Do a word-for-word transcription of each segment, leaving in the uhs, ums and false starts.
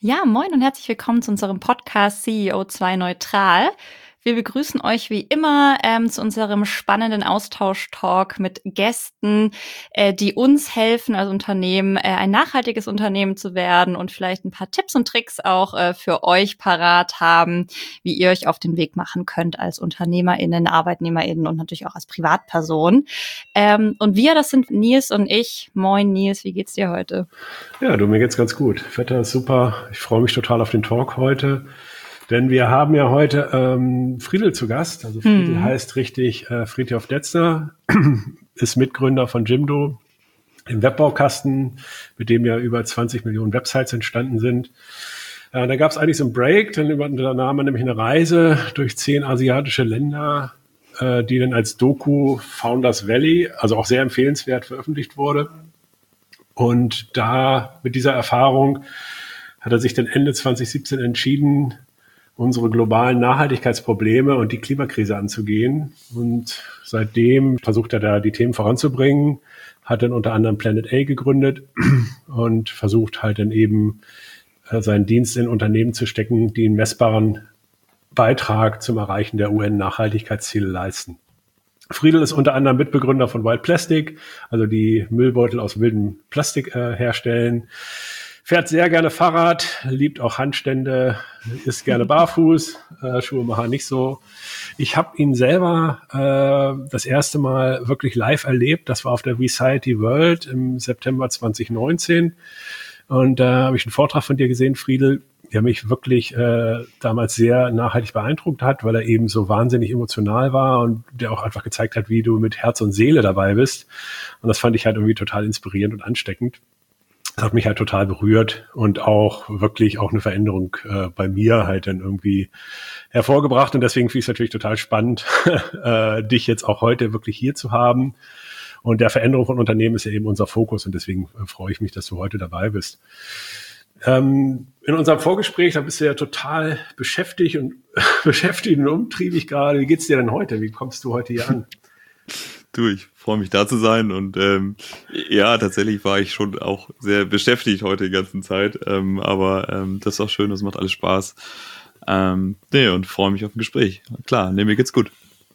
Ja, moin und herzlich willkommen zu unserem Podcast C E O zwei Neutral. Wir begrüßen euch wie immer ähm, zu unserem spannenden Austausch-Talk mit Gästen, äh, die uns helfen als Unternehmen, äh, ein nachhaltiges Unternehmen zu werden und vielleicht ein paar Tipps und Tricks auch äh, für euch parat haben, wie ihr euch auf den Weg machen könnt als UnternehmerInnen, ArbeitnehmerInnen und natürlich auch als Privatperson. Ähm, und wir, das sind Nils und ich. Moin Nils, wie geht's dir heute? Ja, du, mir geht's ganz gut. Wetter ist super. Ich freue mich total auf den Talk heute. Denn wir haben ja heute ähm, Friedel zu Gast. Also Friedel hm. heißt richtig äh, Friedhof Detzner, ist Mitgründer von Jimdo, dem Webbaukasten, mit dem ja über zwanzig Millionen Websites entstanden sind. Äh, da gab es eigentlich so einen Break, dann unternahm man nämlich eine Reise durch zehn asiatische Länder, äh, die dann als Doku Founders Valley, also auch sehr empfehlenswert, veröffentlicht wurde. Und da mit dieser Erfahrung hat er sich dann Ende zwanzig siebzehn entschieden, unsere globalen Nachhaltigkeitsprobleme und die Klimakrise anzugehen. Und seitdem versucht er da die Themen voranzubringen, hat dann unter anderem Planet A gegründet und versucht halt dann eben seinen Dienst in Unternehmen zu stecken, die einen messbaren Beitrag zum Erreichen der U N-Nachhaltigkeitsziele leisten. Friedel ist unter anderem Mitbegründer von Wild Plastic, also die Müllbeutel aus wildem Plastik äh, herstellen. Fährt sehr gerne Fahrrad, liebt auch Handstände, ist gerne barfuß, äh, Schuhe machen nicht so. Ich habe ihn selber äh, das erste Mal wirklich live erlebt. Das war auf der Society World im September zwanzig neunzehn. Und da äh, habe ich einen Vortrag von dir gesehen, Friedel, der mich wirklich äh, damals sehr nachhaltig beeindruckt hat, weil er eben so wahnsinnig emotional war und der auch einfach gezeigt hat, wie du mit Herz und Seele dabei bist. Und das fand ich halt irgendwie total inspirierend und ansteckend. Das hat mich halt total berührt und auch wirklich auch eine Veränderung äh, bei mir halt dann irgendwie hervorgebracht. Und deswegen finde ich es natürlich total spannend, äh, dich jetzt auch heute wirklich hier zu haben. Und der Veränderung von Unternehmen ist ja eben unser Fokus und deswegen äh, freue ich mich, dass du heute dabei bist. Ähm, in unserem Vorgespräch, da bist du ja total beschäftigt und beschäftigt und umtriebig gerade. Wie geht's dir denn heute? Wie kommst du heute hier an? Du, ich freue mich da zu sein und ähm, ja, tatsächlich war ich schon auch sehr beschäftigt heute die ganze Zeit, ähm, aber ähm, das ist auch schön, das macht alles Spaß. Ähm, nee, und freue mich auf ein Gespräch. Klar, nee, mir geht's gut.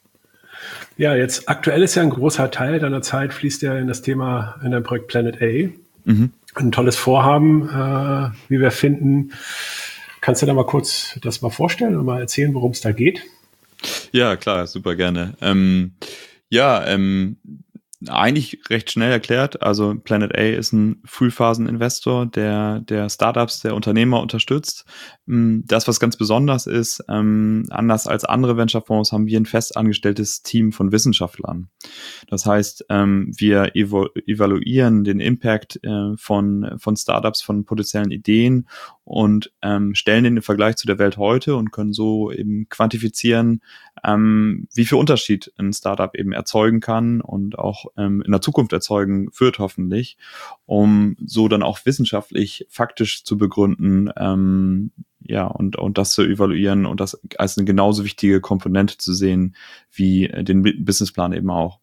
Ja, jetzt aktuell ist ja ein großer Teil deiner Zeit fließt ja in das Thema, in dein Projekt Planet A. Mhm. Ein tolles Vorhaben, äh, wie wir finden. Kannst du da mal kurz das mal vorstellen und mal erzählen, worum es da geht? Ja, klar, super gerne. Ähm, ja, ähm, eigentlich recht schnell erklärt. Also Planet A ist ein Frühphasen-Investor, der der Startups, der Unternehmer unterstützt. Das, was ganz besonders ist, ähm, anders als andere Venture-Fonds, haben wir ein fest angestelltes Team von Wissenschaftlern. Das heißt, ähm, wir evo- evaluieren den Impact äh, von von Startups, von potenziellen Ideen und ähm, stellen den im Vergleich zu der Welt heute und können so eben quantifizieren, ähm, wie viel Unterschied ein Startup eben erzeugen kann und auch ähm, in der Zukunft erzeugen wird hoffentlich, um so dann auch wissenschaftlich faktisch zu begründen, ähm, ja, und, und das zu evaluieren und das als eine genauso wichtige Komponente zu sehen wie den Businessplan eben auch.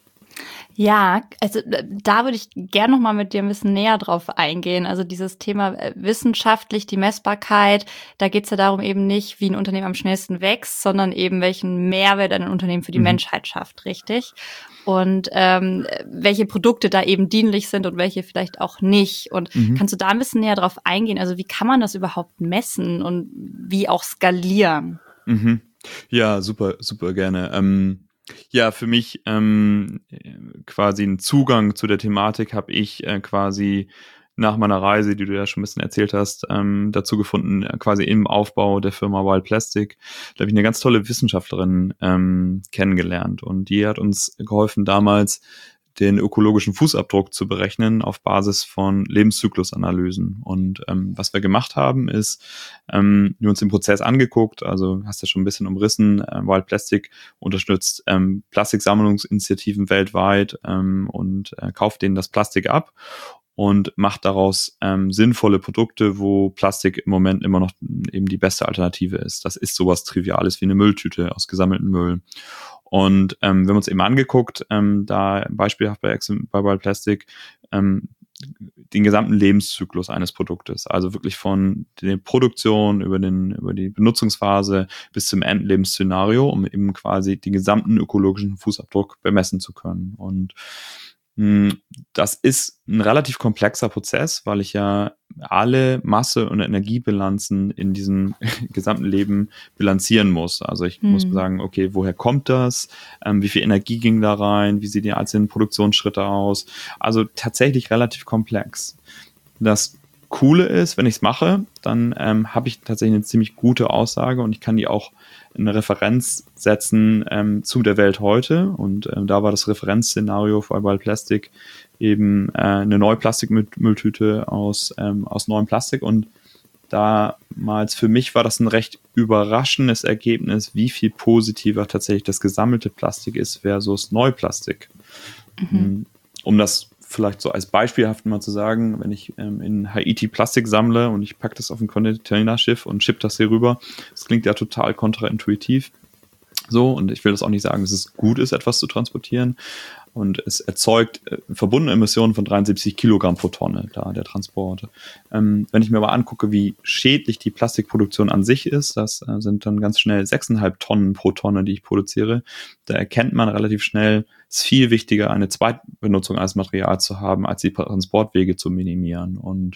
Ja, also da würde ich gerne noch mal mit dir ein bisschen näher drauf eingehen. Also dieses Thema wissenschaftlich, die Messbarkeit, da geht es ja darum eben nicht, wie ein Unternehmen am schnellsten wächst, sondern eben welchen Mehrwert ein Unternehmen für die mhm. Menschheit schafft, richtig? Und ähm, welche Produkte da eben dienlich sind und welche vielleicht auch nicht. Und mhm. kannst du da ein bisschen näher drauf eingehen? Also wie kann man das überhaupt messen und wie auch skalieren? Mhm. Ja, super, super gerne. Ähm Ja, für mich ähm, quasi einen Zugang zu der Thematik habe ich äh, quasi nach meiner Reise, die du ja schon ein bisschen erzählt hast, ähm, dazu gefunden, äh, quasi im Aufbau der Firma Wild Plastic. Da habe ich eine ganz tolle Wissenschaftlerin ähm, kennengelernt und die hat uns geholfen, damals den ökologischen Fußabdruck zu berechnen auf Basis von Lebenszyklusanalysen. Und ähm, was wir gemacht haben, ist, ähm, wir uns den Prozess angeguckt, also hast du ja schon ein bisschen umrissen, äh, Wild Plastic unterstützt ähm, Plastiksammlungsinitiativen weltweit ähm, und äh, kauft denen das Plastik ab und macht daraus ähm, sinnvolle Produkte, wo Plastik im Moment immer noch eben die beste Alternative ist. Das ist sowas Triviales wie eine Mülltüte aus gesammeltem Müll. Und ähm, wir haben uns eben angeguckt, ähm, da beispielhaft bei, bei Wild Plastic, ähm, den gesamten Lebenszyklus eines Produktes. Also wirklich von der Produktion über den, über die Benutzungsphase bis zum Endlebensszenario, um eben quasi den gesamten ökologischen Fußabdruck bemessen zu können. Und mh, das ist ein relativ komplexer Prozess, weil ich ja alle Masse- und Energiebilanzen in diesem gesamten Leben bilanzieren muss. Also ich hm. muss sagen, okay, woher kommt das? Ähm, wie viel Energie ging da rein? Wie sehen die einzelnen Produktionsschritte aus? Also tatsächlich relativ komplex. Das Coole ist, wenn ich es mache, dann ähm, habe ich tatsächlich eine ziemlich gute Aussage und ich kann die auch in eine Referenz setzen ähm, zu der Welt heute. Und ähm, da war das Referenzszenario für Wild Plastic eben äh, eine neue Plastikmülltüte aus, ähm, aus neuem Plastik. Und damals für mich war das ein recht überraschendes Ergebnis, wie viel positiver tatsächlich das gesammelte Plastik ist versus Neuplastik. Mhm. Um das vielleicht so als beispielhaft mal zu sagen, wenn ich ähm, in Haiti Plastik sammle und ich packe das auf ein Containerschiff und schippe das hier rüber, das klingt ja total kontraintuitiv. So, und ich will das auch nicht sagen, dass es gut ist, etwas zu transportieren. Und es erzeugt äh, verbundene Emissionen von dreiundsiebzig Kilogramm pro Tonne, da der Transport. Ähm, wenn ich mir aber angucke, wie schädlich die Plastikproduktion an sich ist, das äh, sind dann ganz schnell sechseinhalb Tonnen pro Tonne, die ich produziere, da erkennt man relativ schnell, es ist viel wichtiger, eine Zweitbenutzung als Material zu haben, als die Transportwege zu minimieren. Und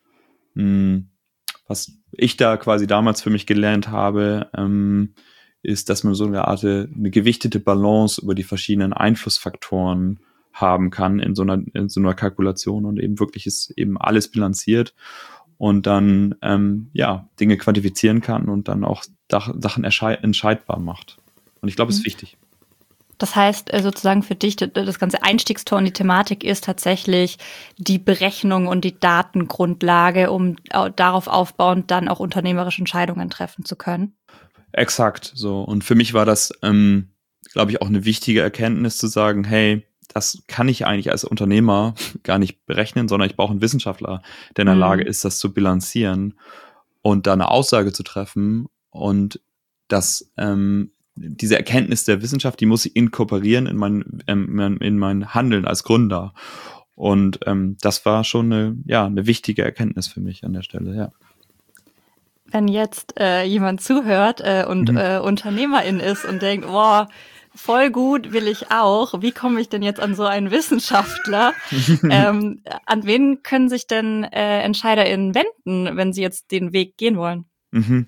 mh, was ich da quasi damals für mich gelernt habe, ähm, ist, dass man so eine Art, eine gewichtete Balance über die verschiedenen Einflussfaktoren haben kann in so einer, in so einer Kalkulation und eben wirklich ist eben alles bilanziert und dann, ähm, ja, Dinge quantifizieren kann und dann auch Sachen entscheidbar macht. Und ich glaube, es ist wichtig. Das heißt sozusagen für dich, das ganze Einstiegstor in die Thematik ist tatsächlich die Berechnung und die Datengrundlage, um darauf aufbauend dann auch unternehmerische Entscheidungen treffen zu können. Exakt, so. Und für mich war das, ähm, glaube ich, auch eine wichtige Erkenntnis zu sagen, hey, das kann ich eigentlich als Unternehmer gar nicht berechnen, sondern ich brauche einen Wissenschaftler, der in der mhm. Lage ist, das zu bilanzieren und da eine Aussage zu treffen. Und das, ähm, diese Erkenntnis der Wissenschaft, die muss ich inkorporieren in mein, ähm, in mein Handeln als Gründer. Und ähm, das war schon eine, ja, eine wichtige Erkenntnis für mich an der Stelle, ja. Wenn jetzt äh, jemand zuhört äh, und mhm. äh, Unternehmerin ist und denkt, boah, voll gut, will ich auch. Wie komme ich denn jetzt an so einen Wissenschaftler? ähm, an wen können sich denn äh, EntscheiderInnen wenden, wenn sie jetzt den Weg gehen wollen? Mhm.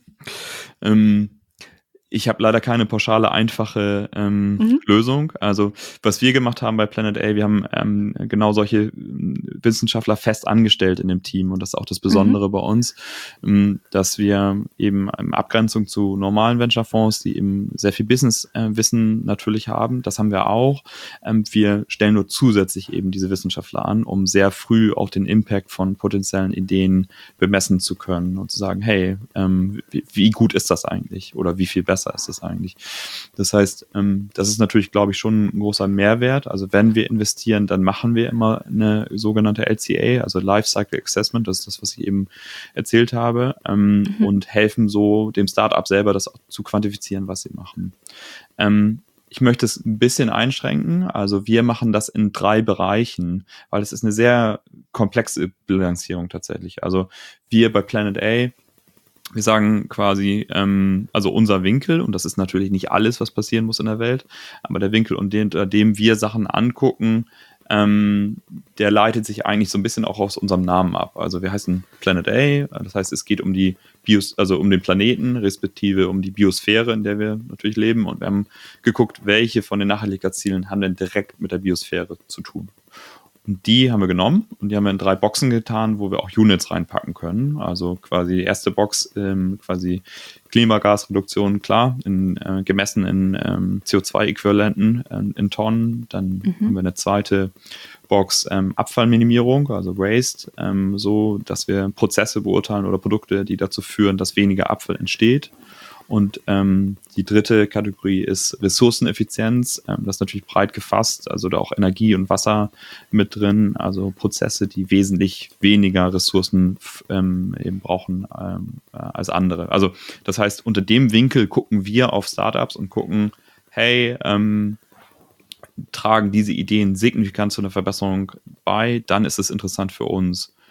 Ähm, ich habe leider keine pauschale, einfache ähm, mhm. Lösung. Also was wir gemacht haben bei Planet A, wir haben ähm, genau solche Wissenschaftler fest angestellt in dem Team und das ist auch das Besondere mhm. bei uns, ähm, dass wir eben in Abgrenzung zu normalen Venture-Fonds, die eben sehr viel Business-Wissen äh, natürlich haben, das haben wir auch. Ähm, wir stellen nur zusätzlich eben diese Wissenschaftler an, um sehr früh auch den Impact von potenziellen Ideen bemessen zu können und zu sagen, hey, ähm, wie, wie gut ist das eigentlich oder wie viel besser ist das eigentlich. Das heißt, ähm, das ist natürlich, glaube ich, schon ein großer Mehrwert. Also wenn wir investieren, dann machen wir immer eine sogenannte L C A, also Lifecycle Assessment, das ist das, was ich eben erzählt habe, ähm, mhm. und helfen so dem Startup selber, das auch zu quantifizieren, was sie machen. Ähm, ich möchte es ein bisschen einschränken. Also wir machen das in drei Bereichen, weil es ist eine sehr komplexe Bilanzierung tatsächlich. Also wir bei Planet A, wir sagen quasi, ähm, also unser Winkel, und das ist natürlich nicht alles, was passieren muss in der Welt, aber der Winkel, unter dem wir Sachen angucken, ähm, der leitet sich eigentlich so ein bisschen auch aus unserem Namen ab. Also wir heißen Planet A, das heißt, es geht um die Bios, also um den Planeten, respektive um die Biosphäre, in der wir natürlich leben. Und wir haben geguckt, welche von den Nachhaltigkeitszielen haben denn direkt mit der Biosphäre zu tun. Und die haben wir genommen und die haben wir in drei Boxen getan, wo wir auch Units reinpacken können. Also quasi die erste Box, ähm, quasi Klimagasreduktion, klar, in, äh, gemessen in ähm, C O zwei Äquivalenten äh, in Tonnen. Dann mhm. haben wir eine zweite Box, ähm, Abfallminimierung, also Waste, ähm, so, dass wir Prozesse beurteilen oder Produkte, die dazu führen, dass weniger Abfall entsteht. Und ähm, die dritte Kategorie ist Ressourceneffizienz. Ähm, das ist natürlich breit gefasst, also da auch Energie und Wasser mit drin, also Prozesse, die wesentlich weniger Ressourcen ähm, eben brauchen ähm, äh, als andere. Also das heißt, unter dem Winkel gucken wir auf Startups und gucken, hey, ähm, tragen diese Ideen signifikant zu einer Verbesserung bei, dann ist es interessant für uns.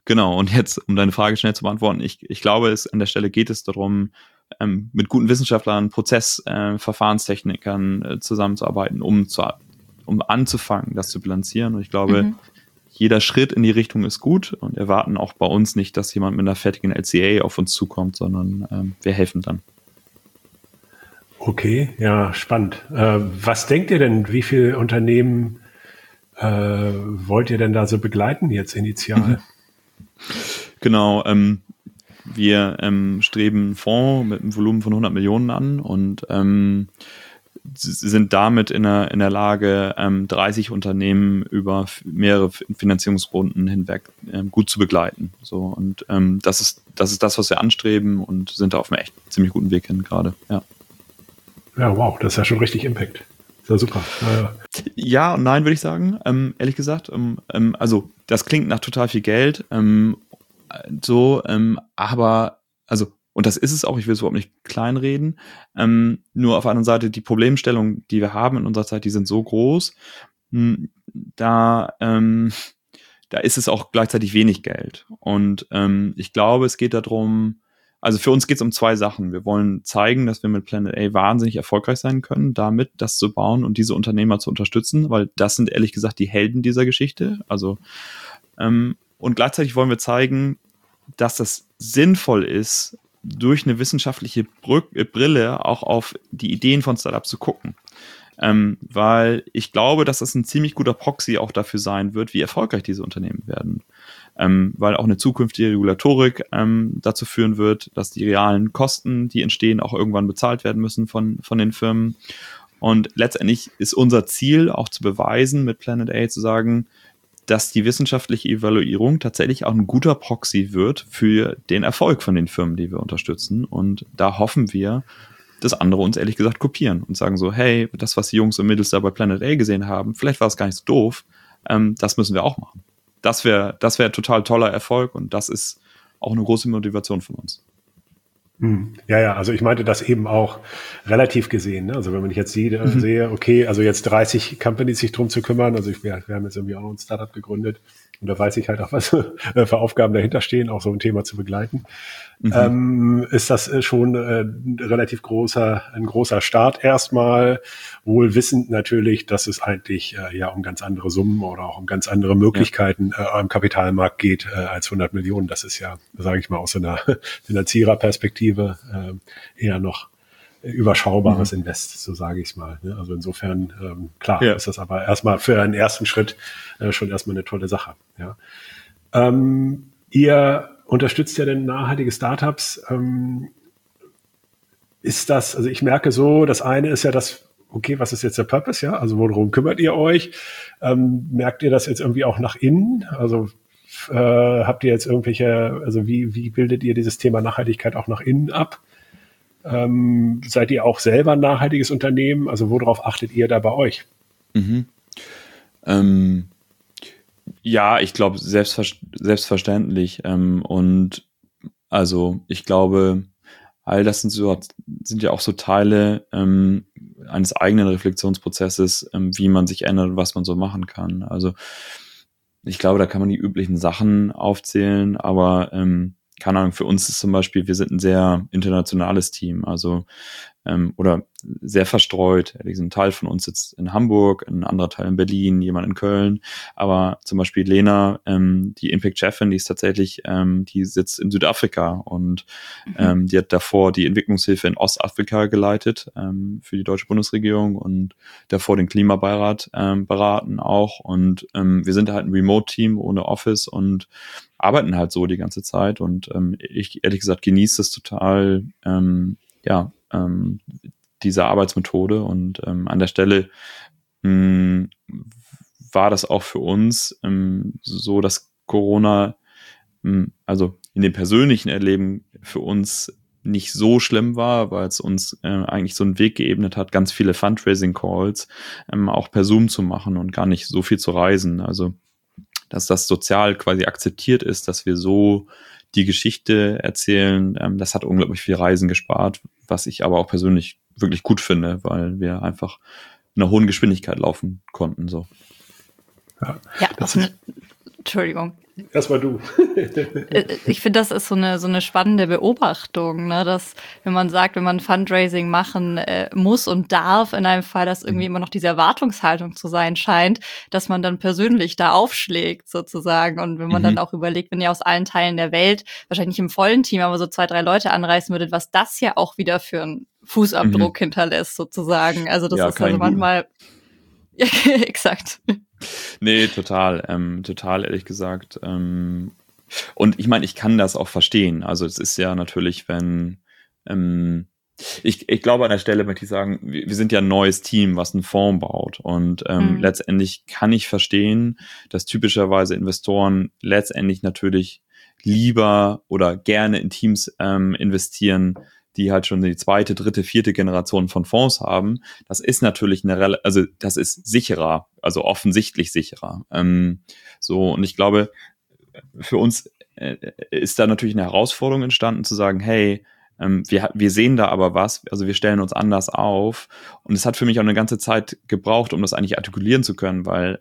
Genau, und jetzt, um deine Frage schnell zu beantworten, ich, ich glaube, es, an der Stelle geht es darum, ähm, mit guten Wissenschaftlern, Prozess-, äh, Verfahrenstechnikern äh, zusammenzuarbeiten, um, zu, um anzufangen, das zu bilanzieren. Und ich glaube, mhm. jeder Schritt in die Richtung ist gut und erwarten auch bei uns nicht, dass jemand mit einer fertigen L C A auf uns zukommt, sondern ähm, wir helfen dann. Okay, ja, spannend. Äh, was denkt ihr denn, wie viele Unternehmen äh, wollt ihr denn da so begleiten jetzt initial? Mhm. Genau, ähm, wir ähm, streben einen Fonds mit einem Volumen von hundert Millionen an und ähm, sind damit in der, in der Lage, ähm, dreißig Unternehmen über mehrere Finanzierungsrunden hinweg ähm, gut zu begleiten. So, und ähm, das ist, das ist das, was wir anstreben und sind da auf einem echt ziemlich guten Weg hin gerade. Ja. Ja, wow, das ist ja schon richtig Impact. Das ist ja super. Ja, ja und nein, würde ich sagen, ähm, ehrlich gesagt. Ähm, ähm, also, das klingt nach total viel Geld, ähm, so, ähm, aber, also, und das ist es auch, ich will es überhaupt nicht kleinreden, ähm, nur auf der anderen Seite, die Problemstellungen, die wir haben in unserer Zeit, die sind so groß, mh, da, ähm, da ist es auch gleichzeitig wenig Geld. Und ähm, ich glaube, es geht darum, also für uns geht es um zwei Sachen. Wir wollen zeigen, dass wir mit Planet A wahnsinnig erfolgreich sein können, damit das zu bauen und diese Unternehmer zu unterstützen, weil das sind ehrlich gesagt die Helden dieser Geschichte. Also ähm, und gleichzeitig wollen wir zeigen, dass das sinnvoll ist, durch eine wissenschaftliche Brü- Brille auch auf die Ideen von Startups zu gucken. Ähm, weil ich glaube, dass das ein ziemlich guter Proxy auch dafür sein wird, wie erfolgreich diese Unternehmen werden. Ähm, weil auch eine zukünftige Regulatorik ähm, dazu führen wird, dass die realen Kosten, die entstehen, auch irgendwann bezahlt werden müssen von, von den Firmen. Und letztendlich ist unser Ziel auch zu beweisen, mit Planet A zu sagen, dass die wissenschaftliche Evaluierung tatsächlich auch ein guter Proxy wird für den Erfolg von den Firmen, die wir unterstützen. Und da hoffen wir, dass andere uns ehrlich gesagt kopieren und sagen so, hey, das, was die Jungs und Mädels da bei Planet A gesehen haben, vielleicht war es gar nicht so doof, ähm, das müssen wir auch machen. Das wäre das wäre total toller Erfolg und das ist auch eine große Motivation von uns. Ja, ja, also ich meinte das eben auch relativ gesehen. Ne? Also wenn man jetzt sehe, mhm. sehe, okay, also jetzt dreißig Companies sich drum zu kümmern, also ich, wir, wir haben jetzt irgendwie auch noch ein Startup gegründet und da weiß ich halt auch, was für Aufgaben dahinter stehen, auch so ein Thema zu begleiten. Mhm. Ähm, ist das schon äh, ein relativ großer, ein großer Start erstmal, wohl wissend natürlich, dass es eigentlich äh, ja um ganz andere Summen oder auch um ganz andere Möglichkeiten ja. äh, am Kapitalmarkt geht äh, als hundert Millionen. Das ist ja, sage ich mal, aus so einer Finanziererperspektive äh, eher noch überschaubares mhm. Invest, so sage ich es mal. Ne? Also insofern, ähm, klar, ja. ist das aber erstmal für einen ersten Schritt äh, schon erstmal eine tolle Sache. Ja. Ähm, ihr unterstützt ja denn nachhaltige Startups. Ähm, ist das, also ich merke so, das eine ist ja das, okay, was ist jetzt der Purpose, ja? Also worum kümmert ihr euch? Ähm, merkt ihr das jetzt irgendwie auch nach innen? Also äh, habt ihr jetzt irgendwelche, also wie, wie bildet ihr dieses Thema Nachhaltigkeit auch nach innen ab? Ähm, seid ihr auch selber ein nachhaltiges Unternehmen? Also worauf achtet ihr da bei euch? Mhm. Ähm, ja, ich glaube selbstver- selbstverständlich. Ähm, und also ich glaube, all das sind, so, sind ja auch so Teile ähm, eines eigenen Reflexionsprozesses, ähm, wie man sich ändert und was man so machen kann. Also ich glaube, da kann man die üblichen Sachen aufzählen, aber ähm, keine Ahnung, für uns ist zum Beispiel, wir sind ein sehr internationales Team, also ähm, oder sehr verstreut. Ein Teil von uns sitzt in Hamburg, ein anderer Teil in Berlin, jemand in Köln, aber zum Beispiel Lena, ähm, die Impact-Chefin, die ist tatsächlich, ähm, die sitzt in Südafrika und mhm. ähm, die hat davor die Entwicklungshilfe in Ostafrika geleitet ähm, für die deutsche Bundesregierung und davor den Klimabeirat ähm, beraten auch und ähm, wir sind halt ein Remote-Team ohne Office und arbeiten halt so die ganze Zeit und ähm, ich ehrlich gesagt genieße das total, ähm, ja, ähm, diese Arbeitsmethode und ähm, an der Stelle mh, war das auch für uns ähm, so, dass Corona mh, also in dem persönlichen Erleben für uns nicht so schlimm war, weil es uns äh, eigentlich so einen Weg geebnet hat, ganz viele Fundraising-Calls ähm, auch per Zoom zu machen und gar nicht so viel zu reisen. Also dass das sozial quasi akzeptiert ist, dass wir so die Geschichte erzählen. Ähm, das hat unglaublich viel Reisen gespart, was ich aber auch persönlich wirklich gut finde, weil wir einfach in einer hohen Geschwindigkeit laufen konnten. So. Ja, ja auch eine Entschuldigung. Erstmal du. Ich finde, das ist so eine so eine spannende Beobachtung, ne? Dass, wenn man sagt, wenn man Fundraising machen äh, muss und darf, in einem Fall, dass irgendwie immer noch diese Erwartungshaltung zu sein scheint, dass man dann persönlich da aufschlägt sozusagen. Und wenn man mhm. dann auch überlegt, wenn ihr aus allen Teilen der Welt, wahrscheinlich nicht im vollen Team, aber so zwei, drei Leute anreißen würdet, was das ja auch wieder für einen Fußabdruck mhm. hinterlässt sozusagen. Also das ja, ist also manchmal ja, exakt. Nee, total, ähm, total ehrlich gesagt. Ähm, und ich meine, ich kann das auch verstehen. Also es ist ja natürlich, wenn ähm, ich, ich glaube, an der Stelle möchte ich sagen, wir, wir sind ja ein neues Team, was einen Fonds baut. Und ähm, mhm. letztendlich kann ich verstehen, dass typischerweise Investoren letztendlich natürlich lieber oder gerne in Teams ähm, investieren, die halt schon die zweite, dritte, vierte Generation von Fonds haben. Das ist natürlich eine, also das ist sicherer, also offensichtlich sicherer. Ähm, so, und ich glaube, für uns äh, ist da natürlich eine Herausforderung entstanden, zu sagen, hey, ähm, wir, wir sehen da aber was, also wir stellen uns anders auf. Und es hat für mich auch eine ganze Zeit gebraucht, um das eigentlich artikulieren zu können, weil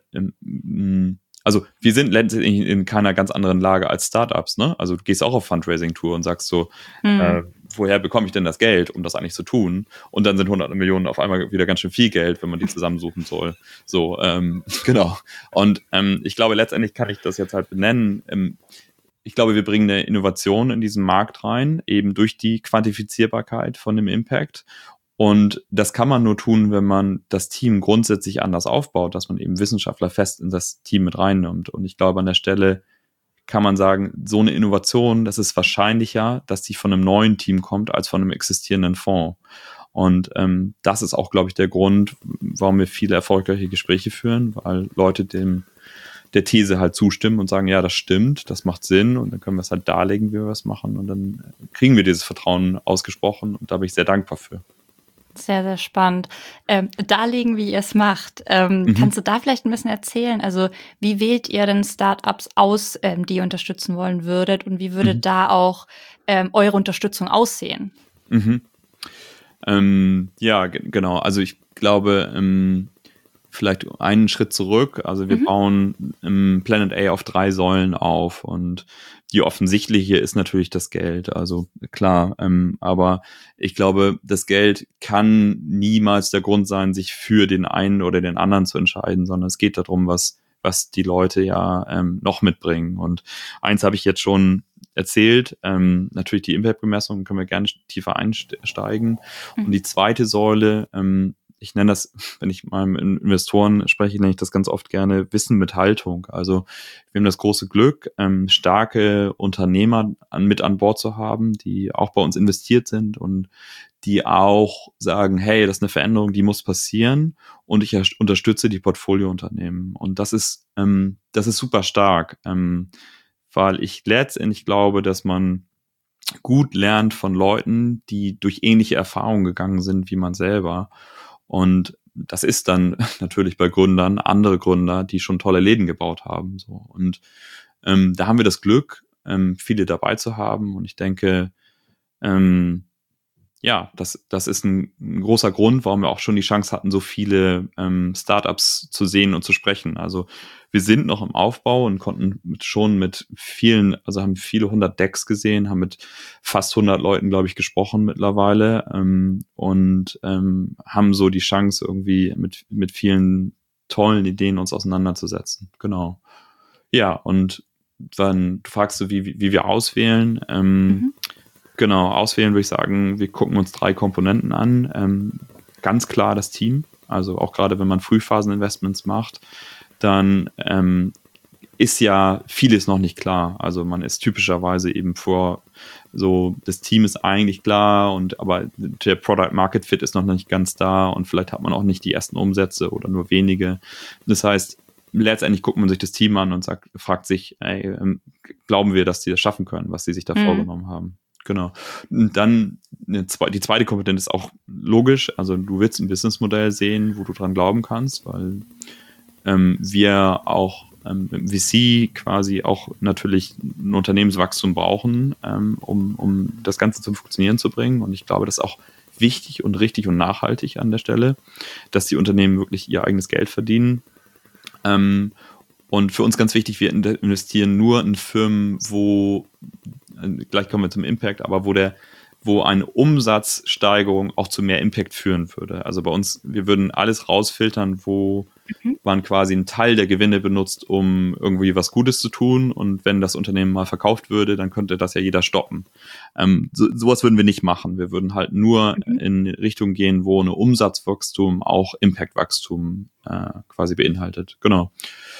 ähm, also wir sind letztendlich in keiner ganz anderen Lage als Startups, ne? Also du gehst auch auf Fundraising-Tour und sagst so, mhm. äh, woher bekomme ich denn das Geld, um das eigentlich zu tun? Und dann sind hundert Millionen auf einmal wieder ganz schön viel Geld, wenn man die zusammensuchen soll. So, ähm, genau. Und ähm, ich glaube, letztendlich kann ich das jetzt halt benennen. Ähm, ich glaube, wir bringen eine Innovation in diesen Markt rein, eben durch die Quantifizierbarkeit von dem Impact. Und das kann man nur tun, wenn man das Team grundsätzlich anders aufbaut, dass man eben Wissenschaftler fest in das Team mit reinnimmt. Und ich glaube, an der Stelle kann man sagen, so eine Innovation, das ist wahrscheinlicher, dass die von einem neuen Team kommt, als von einem existierenden Fonds. Und ähm, das ist auch, glaube ich, der Grund, warum wir viele erfolgreiche Gespräche führen, weil Leute dem der These halt zustimmen und sagen, ja, das stimmt, das macht Sinn, und dann können wir es halt darlegen, wie wir es machen, und dann kriegen wir dieses Vertrauen ausgesprochen, und da bin ich sehr dankbar für. Sehr, sehr spannend. Ähm, darlegen, wie ihr es macht. Ähm, mhm. Kannst du da vielleicht ein bisschen erzählen? Also wie wählt ihr denn Startups aus, ähm, die ihr unterstützen wollen würdet, und wie würde mhm. da auch ähm, eure Unterstützung aussehen? Mhm. Ähm, ja, g- genau. Also ich glaube, ähm, vielleicht einen Schritt zurück. Also wir mhm. bauen im Planet A auf drei Säulen auf, und die offensichtliche ist natürlich das Geld. Also klar, ähm, aber ich glaube, das Geld kann niemals der Grund sein, sich für den einen oder den anderen zu entscheiden, sondern es geht darum, was was die Leute ja ähm, noch mitbringen. Und eins habe ich jetzt schon erzählt, ähm, natürlich die Impact-Bemessung, können wir gerne tiefer einsteigen. Mhm. Und die zweite Säule, ähm, ich nenne das, wenn ich mit meinen Investoren spreche, nenne ich das ganz oft gerne Wissen mit Haltung. Also wir haben das große Glück, ähm, starke Unternehmer an, mit an Bord zu haben, die auch bei uns investiert sind und die auch sagen, hey, das ist eine Veränderung, die muss passieren, und ich erst- unterstütze die Portfoliounternehmen. Und das ist, ähm, das ist super stark, ähm, weil ich letztendlich glaube, dass man gut lernt von Leuten, die durch ähnliche Erfahrungen gegangen sind wie man selber. Und das ist dann natürlich bei Gründern, andere Gründer, die schon tolle Läden gebaut haben. So. Und ähm, da haben wir das Glück, ähm, viele dabei zu haben. Und ich denke, ähm, ja, das, das ist ein, ein großer Grund, warum wir auch schon die Chance hatten, so viele ähm, Startups zu sehen und zu sprechen. Also wir sind noch im Aufbau und konnten mit, schon mit vielen, also haben viele hundert Decks gesehen, haben mit fast hundert Leuten, glaube ich, gesprochen mittlerweile, ähm, und ähm, haben so die Chance, irgendwie mit, mit vielen tollen Ideen uns auseinanderzusetzen. Genau. Ja, und dann fragst du, wie, wie wir auswählen. Ähm, mhm. Genau, auswählen würde ich sagen, wir gucken uns drei Komponenten an. Ähm, ganz klar das Team, also auch gerade wenn man Frühphaseninvestments macht, dann ähm, ist ja vieles noch nicht klar. Also man ist typischerweise eben vor, so das Team ist eigentlich klar, und aber der Product Market Fit ist noch nicht ganz da, und vielleicht hat man auch nicht die ersten Umsätze oder nur wenige. Das heißt, letztendlich guckt man sich das Team an und sagt, fragt sich, ey, ähm, glauben wir, dass die das schaffen können, was sie sich da mhm. vorgenommen haben. Genau. Und dann eine, die zweite Komponente ist auch logisch. Also du willst ein Businessmodell sehen, wo du dran glauben kannst, weil ähm, wir auch ähm, im V C quasi auch natürlich ein Unternehmenswachstum brauchen, ähm, um, um das Ganze zum Funktionieren zu bringen. Und ich glaube, das ist auch wichtig und richtig und nachhaltig an der Stelle, dass die Unternehmen wirklich ihr eigenes Geld verdienen. Ähm, Und für uns ganz wichtig, wir investieren nur in Firmen, wo, gleich kommen wir zum Impact, aber wo der wo eine Umsatzsteigerung auch zu mehr Impact führen würde. Also bei uns, wir würden alles rausfiltern, wo mhm. man quasi einen Teil der Gewinne benutzt, um irgendwie was Gutes zu tun. Und wenn das Unternehmen mal verkauft würde, dann könnte das ja jeder stoppen. Ähm, so, sowas würden wir nicht machen. Wir würden halt nur mhm. in Richtung gehen, wo eine Umsatzwachstum auch Impactwachstum äh, quasi beinhaltet. Genau.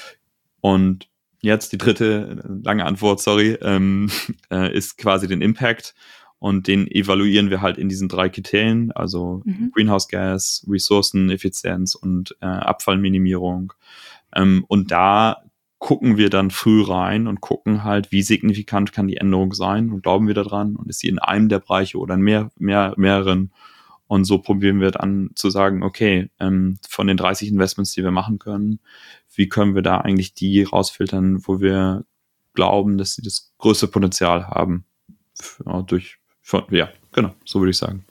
Und jetzt die dritte lange Antwort, sorry, ähm, äh, ist quasi den Impact. Und den evaluieren wir halt in diesen drei Kriterien, also mhm. Greenhouse Gas, Ressourceneffizienz und äh, Abfallminimierung. Ähm, und da gucken wir dann früh rein und gucken halt, wie signifikant kann die Änderung sein und glauben wir daran und ist sie in einem der Bereiche oder in mehr, mehr, mehreren. Und so probieren wir dann zu sagen, okay, ähm, von den dreißig Investments, die wir machen können, wie können wir da eigentlich die rausfiltern, wo wir glauben, dass sie das größte Potenzial haben für, durch ja, genau, so würde ich sagen.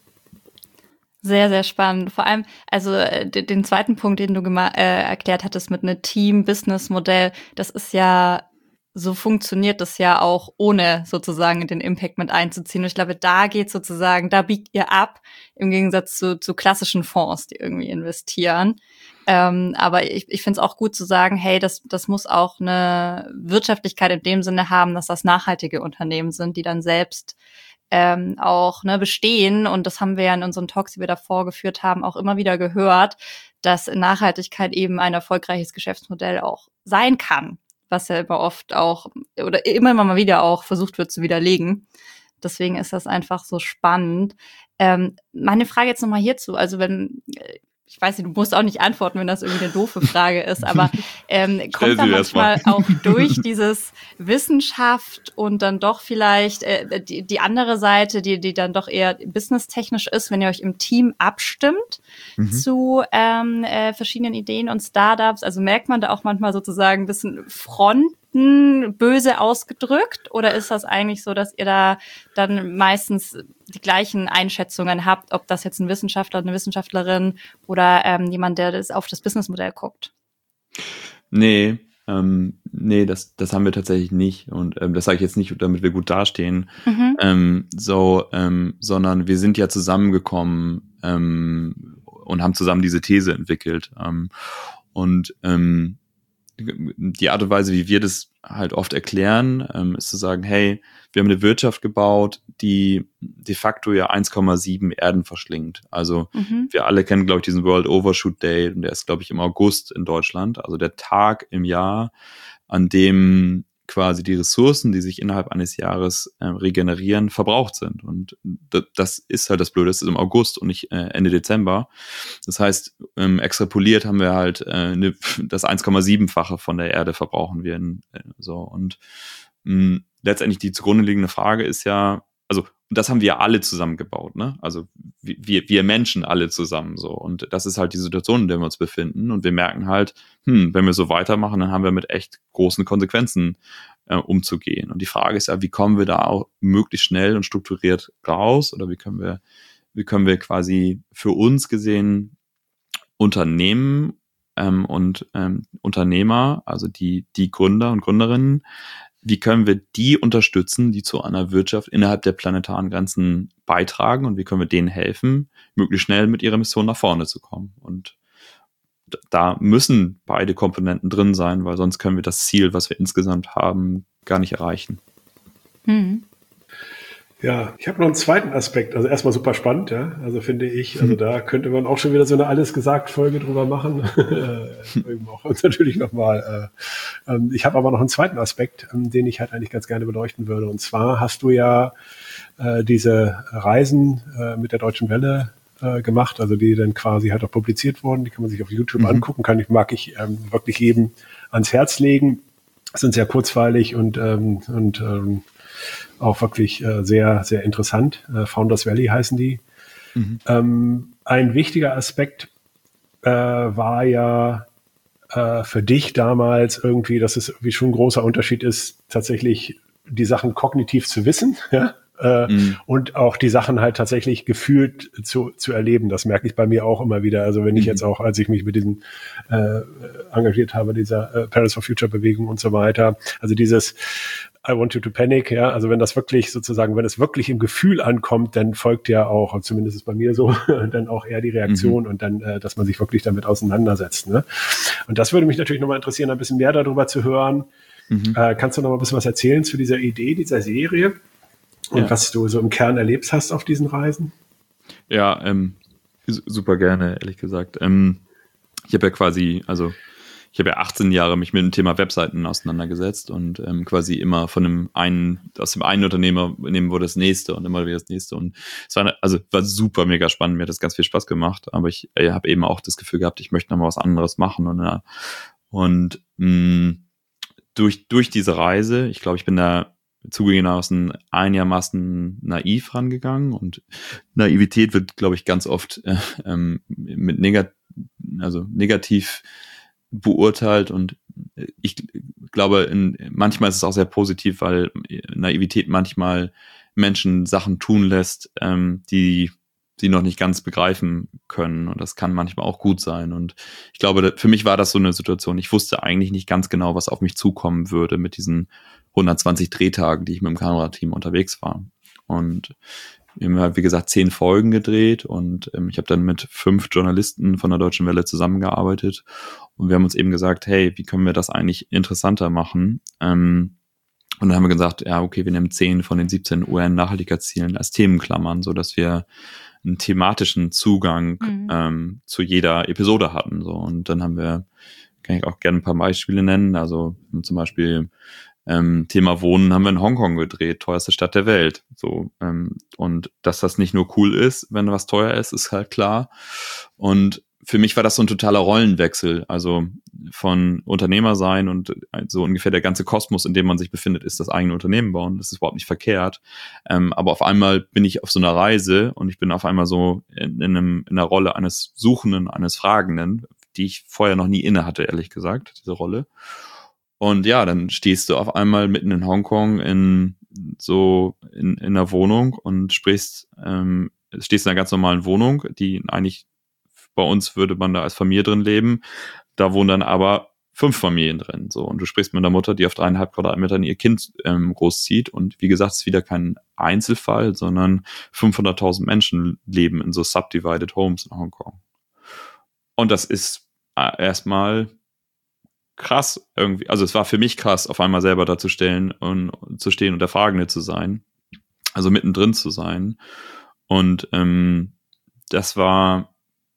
Sehr, sehr spannend. Vor allem, also den, den zweiten Punkt, den du gema- äh, erklärt hattest mit einem Team-Business-Modell, das ist ja, so funktioniert das ja auch, ohne sozusagen den Impact mit einzuziehen. Und ich glaube, da geht sozusagen, da biegt ihr ab, im Gegensatz zu, zu klassischen Fonds, die irgendwie investieren. Ähm, aber ich, ich finde es auch gut zu sagen, hey, das, das muss auch eine Wirtschaftlichkeit in dem Sinne haben, dass das nachhaltige Unternehmen sind, die dann selbst Ähm, auch ne, bestehen. Und das haben wir ja in unseren Talks, die wir davor geführt haben, auch immer wieder gehört, dass Nachhaltigkeit eben ein erfolgreiches Geschäftsmodell auch sein kann, was ja immer oft auch oder immer mal wieder auch versucht wird zu widerlegen. Deswegen ist das einfach so spannend. Ähm, meine Frage jetzt nochmal hierzu, also wenn ich weiß nicht, du musst auch nicht antworten, wenn das irgendwie eine doofe Frage ist, aber ähm, kommt da manchmal auch durch dieses Wissenschaft und dann doch vielleicht äh, die, die andere Seite, die, die dann doch eher businesstechnisch ist, wenn ihr euch im Team abstimmt mhm. zu ähm, äh, verschiedenen Ideen und Startups, also merkt man da auch manchmal sozusagen ein bisschen Fronten, böse ausgedrückt, oder ist das eigentlich so, dass ihr da dann meistens die gleichen Einschätzungen habt, ob das jetzt ein Wissenschaftler, eine Wissenschaftlerin oder ähm, jemand, der das auf das Businessmodell guckt? Nee, ähm, nee, das, das haben wir tatsächlich nicht. Und ähm, das sage ich jetzt nicht, damit wir gut dastehen, mhm. ähm, so, ähm, sondern wir sind ja zusammengekommen ähm, und haben zusammen diese These entwickelt. Ähm, und ähm, die Art und Weise, wie wir das halt oft erklären, ähm, ist zu sagen, hey, wir haben eine Wirtschaft gebaut, die de facto ja eins Komma sieben Erden verschlingt. Also mhm. wir alle kennen, glaube ich, diesen World Overshoot Day, und der ist, glaube ich, im August in Deutschland, also der Tag im Jahr, an dem quasi die Ressourcen, die sich innerhalb eines Jahres äh, regenerieren, verbraucht sind. Und d- das ist halt das Blöde, das ist im August und nicht äh, Ende Dezember. Das heißt, ähm, extrapoliert haben wir halt äh, ne, das eins Komma sieben-fache von der Erde verbrauchen wir. In, äh, so. Und mh, letztendlich die zugrunde liegende Frage ist ja, also das haben wir alle zusammengebaut, ne? Also wir, wir Menschen alle zusammen so. Und das ist halt die Situation, in der wir uns befinden. Und wir merken halt, hm, wenn wir so weitermachen, dann haben wir mit echt großen Konsequenzen äh, umzugehen. Und die Frage ist ja, wie kommen wir da auch möglichst schnell und strukturiert raus? Oder wie können wir, wie können wir quasi für uns gesehen Unternehmen ähm, und ähm, Unternehmer, also die, die Gründer und Gründerinnen, wie können wir die unterstützen, die zu einer Wirtschaft innerhalb der planetaren Grenzen beitragen, und wie können wir denen helfen, möglichst schnell mit ihrer Mission nach vorne zu kommen. Und da müssen beide Komponenten drin sein, weil sonst können wir das Ziel, was wir insgesamt haben, gar nicht erreichen. Mhm. Ja, ich habe noch einen zweiten Aspekt. Also erstmal super spannend, ja. Also finde ich, also da könnte man auch schon wieder so eine Alles-gesagt-Folge drüber machen. auch uns natürlich nochmal. Äh, ähm, ich habe aber noch einen zweiten Aspekt, ähm, den ich halt eigentlich ganz gerne beleuchten würde. Und zwar hast du ja äh, diese Reisen äh, mit der Deutschen Welle äh, gemacht, also die dann quasi halt auch publiziert wurden. Die kann man sich auf YouTube mhm. angucken. Kann ich, mag ich ähm, wirklich jedem ans Herz legen. Sind sehr kurzweilig und ähm, und ähm, auch wirklich äh, sehr, sehr interessant. Äh, Founders Valley heißen die. Mhm. Ähm, ein wichtiger Aspekt äh, war ja äh, für dich damals irgendwie, dass es irgendwie schon ein großer Unterschied ist, tatsächlich die Sachen kognitiv zu wissen, ja? äh, mhm. und auch die Sachen halt tatsächlich gefühlt zu, zu erleben. Das merke ich bei mir auch immer wieder. Also wenn ich mhm. jetzt auch, als ich mich mit diesem äh, engagiert habe, dieser äh, Parents for Future Bewegung und so weiter, also dieses I want you to panic, ja, also wenn das wirklich sozusagen, wenn es wirklich im Gefühl ankommt, dann folgt ja auch, und zumindest ist es bei mir so, dann auch eher die Reaktion mhm. und dann, äh, dass man sich wirklich damit auseinandersetzt, ne? Und das würde mich natürlich nochmal interessieren, ein bisschen mehr darüber zu hören. Mhm. Äh, kannst du noch mal ein bisschen was erzählen zu dieser Idee, dieser Serie und ja. was du so im Kern erlebt hast auf diesen Reisen? Ja, ähm, super gerne, ehrlich gesagt. Ähm, ich habe ja quasi, also ich habe ja achtzehn Jahre mich mit dem Thema Webseiten auseinandergesetzt und ähm, quasi immer von dem einen, aus dem einen Unternehmer nehmen wurde das nächste und immer wieder das nächste. Und es war, also war super mega spannend, mir hat das ganz viel Spaß gemacht, aber ich äh, habe eben auch das Gefühl gehabt, ich möchte noch mal was anderes machen. Und, ja, und mh, durch, durch diese Reise, ich glaube, ich bin da zugegebenermaßen einigermaßen naiv rangegangen und Naivität wird, glaube ich, ganz oft äh, ähm, mit negat also negativ beurteilt und ich glaube, in, manchmal ist es auch sehr positiv, weil Naivität manchmal Menschen Sachen tun lässt, ähm, die sie noch nicht ganz begreifen können und das kann manchmal auch gut sein und ich glaube, für mich war das so eine Situation, ich wusste eigentlich nicht ganz genau, was auf mich zukommen würde mit diesen hundertzwanzig Drehtagen, die ich mit dem Kamerateam unterwegs war und wir haben halt, wie gesagt, zehn Folgen gedreht und ähm, ich habe dann mit fünf Journalisten von der Deutschen Welle zusammengearbeitet und wir haben uns eben gesagt, hey, wie können wir das eigentlich interessanter machen? Ähm, und dann haben wir gesagt, ja, okay, wir nehmen zehn von den siebzehn U N-Nachhaltigkeitszielen als Themenklammern, sodass wir einen thematischen Zugang mhm. ähm, zu jeder Episode hatten. So. Und dann haben wir, kann ich auch gerne ein paar Beispiele nennen, also zum Beispiel Ähm, Thema Wohnen haben wir in Hongkong gedreht, teuerste Stadt der Welt. So ähm, und dass das nicht nur cool ist, wenn was teuer ist, ist halt klar. Und für mich war das so ein totaler Rollenwechsel, also von Unternehmer sein und so ungefähr der ganze Kosmos, in dem man sich befindet, ist das eigene Unternehmen bauen. Das ist überhaupt nicht verkehrt. Ähm, aber auf einmal bin ich auf so einer Reise und ich bin auf einmal so in, in, einem, in einer Rolle eines Suchenden, eines Fragenden, die ich vorher noch nie inne hatte, ehrlich gesagt, diese Rolle. Und ja, dann stehst du auf einmal mitten in Hongkong in so in, in einer Wohnung und sprichst, ähm, stehst in einer ganz normalen Wohnung, die eigentlich bei uns würde man da als Familie drin leben. Da wohnen dann aber fünf Familien drin. So und du sprichst mit einer Mutter, die auf dreieinhalb Quadratmetern ihr Kind ähm, großzieht. Und wie gesagt, es ist wieder kein Einzelfall, sondern fünfhunderttausend Menschen leben in so subdivided homes in Hongkong. Und das ist äh, erstmal krass irgendwie, also es war für mich krass, auf einmal selber da zu stellen und zu stehen und der Fragende zu sein, also mittendrin zu sein und ähm, das war,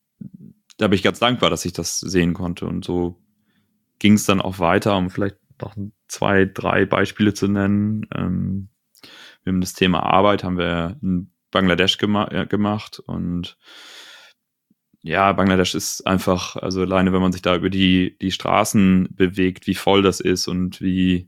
da bin ich ganz dankbar, dass ich das sehen konnte und so ging es dann auch weiter, um vielleicht noch zwei, drei Beispiele zu nennen. Ähm, wir haben das Thema Arbeit, haben wir in Bangladesch gema- äh, gemacht und ja, Bangladesch ist einfach, also alleine, wenn man sich da über die, die Straßen bewegt, wie voll das ist und wie,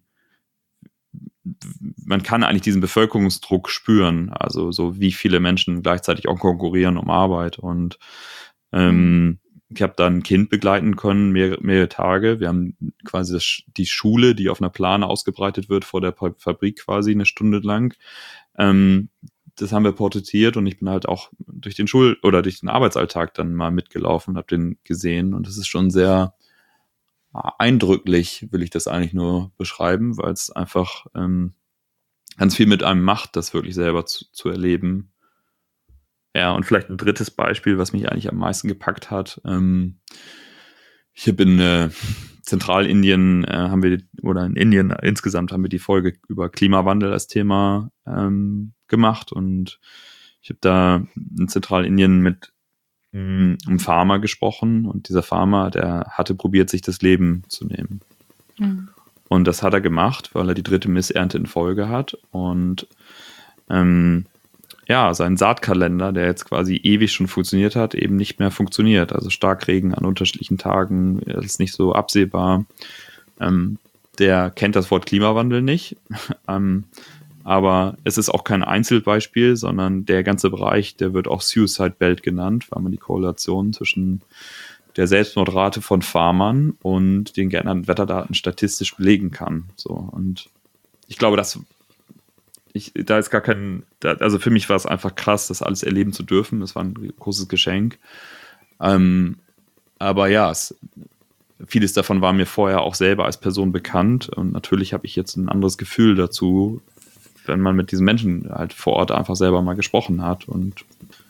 man kann eigentlich diesen Bevölkerungsdruck spüren, also so wie viele Menschen gleichzeitig auch konkurrieren um Arbeit und ähm, ich habe da ein Kind begleiten können, mehrere, mehrere Tage. Wir haben quasi das, die Schule, die auf einer Plane ausgebreitet wird, vor der Fabrik quasi eine Stunde lang. Ähm, das haben wir porträtiert und ich bin halt auch durch den Schul- oder durch den Arbeitsalltag dann mal mitgelaufen und habe den gesehen und das ist schon sehr eindrücklich, will ich das eigentlich nur beschreiben, weil es einfach ähm, ganz viel mit einem macht, das wirklich selber zu, zu erleben. Ja, und vielleicht ein drittes Beispiel, was mich eigentlich am meisten gepackt hat. Ähm, ich habe in äh, Zentralindien, äh, haben wir, oder in Indien insgesamt haben wir die Folge über Klimawandel als Thema ähm, gemacht und ich habe da in Zentralindien mit mh, einem Farmer gesprochen und dieser Farmer, der hatte probiert, sich das Leben zu nehmen. Mhm. Und das hat er gemacht, weil er die dritte Missernte in Folge hat und ähm, ja, sein Saatkalender, der jetzt quasi ewig schon funktioniert hat, eben nicht mehr funktioniert. Also Starkregen an unterschiedlichen Tagen ist nicht so absehbar. Ähm, der kennt das Wort Klimawandel nicht. ähm, aber es ist auch kein Einzelbeispiel, sondern der ganze Bereich, der wird auch Suicide Belt genannt, weil man die Korrelation zwischen der Selbstmordrate von Farmern und den geänderten Wetterdaten statistisch belegen kann. So, und ich glaube, das ich, da ist gar kein, da, also für mich war es einfach krass, das alles erleben zu dürfen. Das war ein großes Geschenk. Ähm, aber ja, es, vieles davon war mir vorher auch selber als Person bekannt und natürlich habe ich jetzt ein anderes Gefühl dazu, wenn man mit diesen Menschen halt vor Ort einfach selber mal gesprochen hat und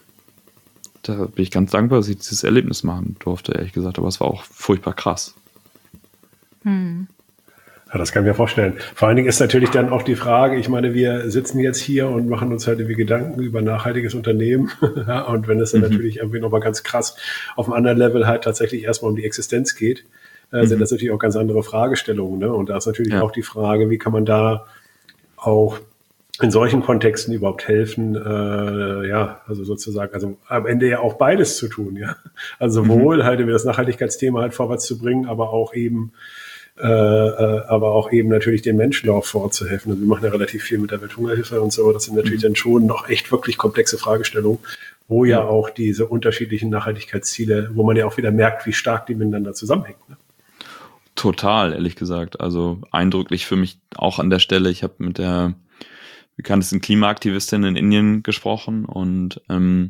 da bin ich ganz dankbar, dass ich dieses Erlebnis machen durfte, ehrlich gesagt, aber es war auch furchtbar krass. Hm. Ja, das kann ich mir vorstellen. Vor allen Dingen ist natürlich dann auch die Frage, ich meine, wir sitzen jetzt hier und machen uns halt irgendwie Gedanken über nachhaltiges Unternehmen. Ja, und wenn es dann mhm. natürlich irgendwie nochmal ganz krass auf einem anderen Level halt tatsächlich erstmal um die Existenz geht, äh, mhm. sind das natürlich auch ganz andere Fragestellungen. Ne? Und da ist natürlich ja. auch die Frage, wie kann man da auch in solchen Kontexten überhaupt helfen, äh, ja, also sozusagen, also am Ende ja auch beides zu tun, ja. Also sowohl mhm. halt über das Nachhaltigkeitsthema halt vorwärts zu bringen, aber auch eben Äh, äh, aber auch eben natürlich den Menschen auch vorzuhelfen. Also wir machen ja relativ viel mit der Welthungerhilfe und so. Das sind natürlich mhm. dann schon noch echt wirklich komplexe Fragestellungen, wo ja, ja auch diese unterschiedlichen Nachhaltigkeitsziele, wo man ja auch wieder merkt, wie stark die miteinander zusammenhängen. Ne? Total, ehrlich gesagt. Also eindrücklich für mich auch an der Stelle. Ich habe mit der bekanntesten Klimaaktivistin in Indien gesprochen und ähm,